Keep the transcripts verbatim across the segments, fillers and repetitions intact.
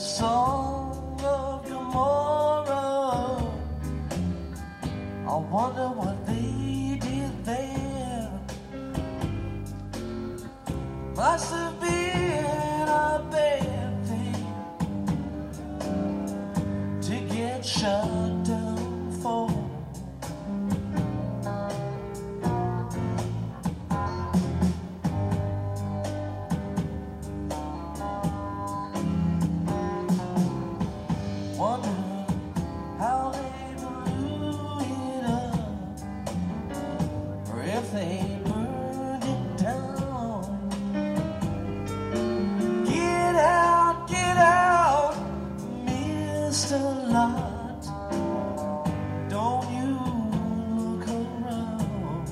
Song of Gomorrah. I wonder what they did there. Must have been a bad thing to get shut down for. Wonder how they blew it up, or if they burned it down. Get out, get out, Mister Lot. Don't you look around.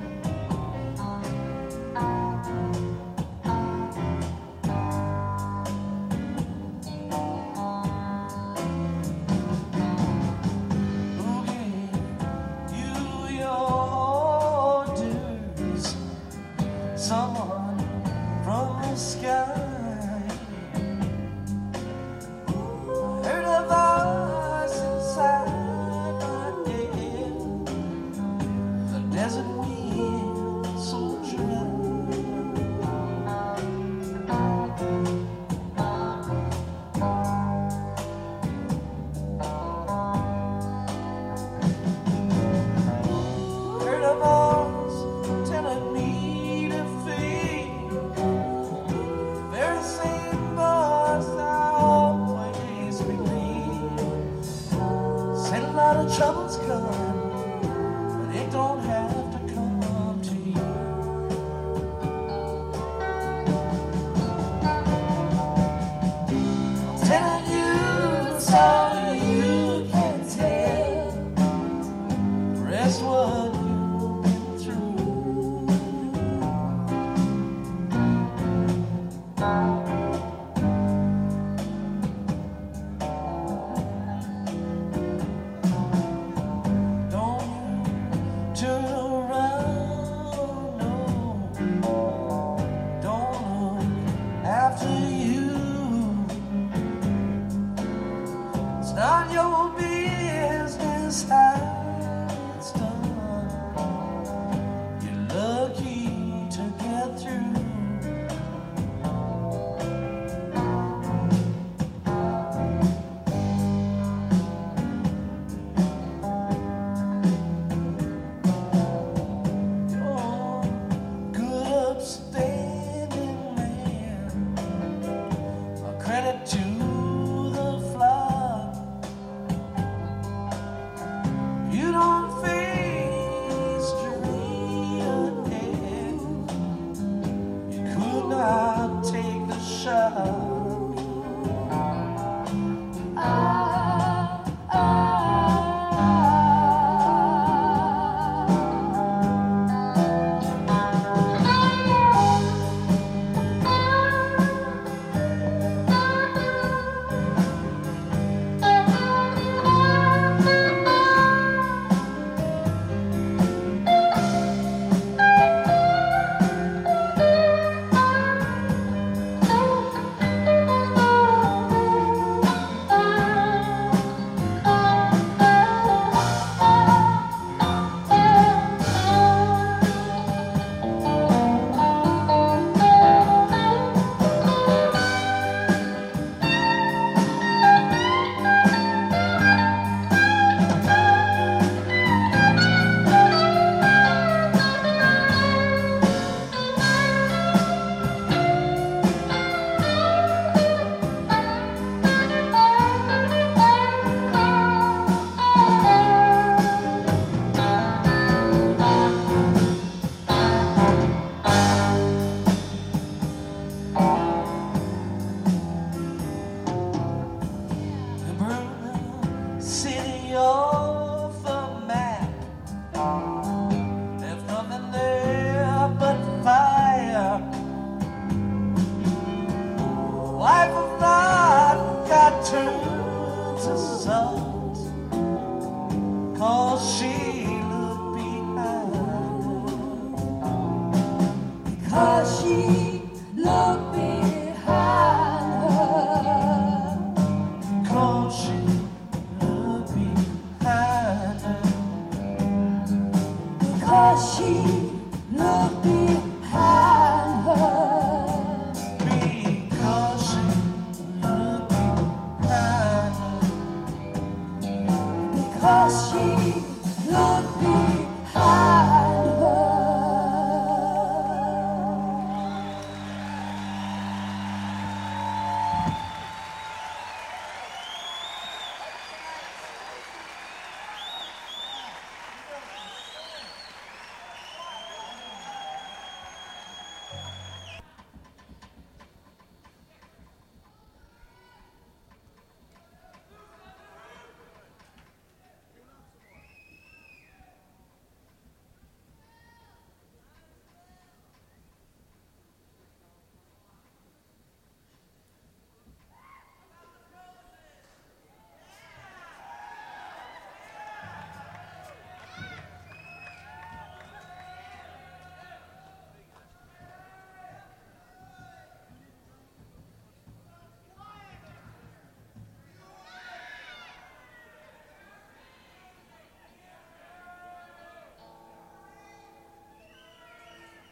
Who gave you your dues? Someone from the sky. Heard a voice inside my head. The desert wind so dry. Heard a voice telling me to feel. Very same voice I always believe. Said a lot of troubles come, but it don't have to come to you. I'm telling you so you can tell the rest what you've been through. Don't you turn around, no. Don't look after you. It's not your business how